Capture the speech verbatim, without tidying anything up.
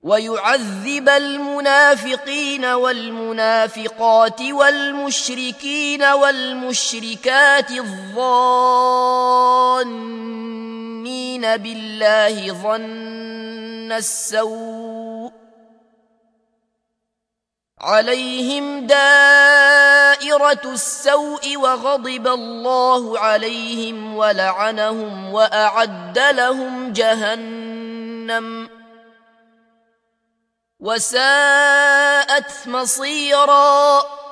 ويعذب المنافقين والمنافقات والمشركين والمشركات الظانين بالله ظن السوء عليهم دائرة السوء وغضب الله عليهم ولعنهم وأعد لهم جهنم وساءت مصيرا.